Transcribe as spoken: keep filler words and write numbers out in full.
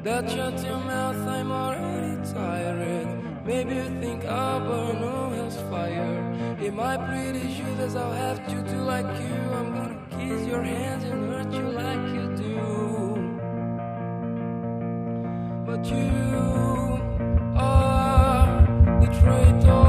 That shut your mouth, I'm already tired. Maybe you think I'll burn no hell's fire. In my pretty shoes, I'll have to do like you. I'm gonna kiss your hands and hurt you like you do. But you are the traitor.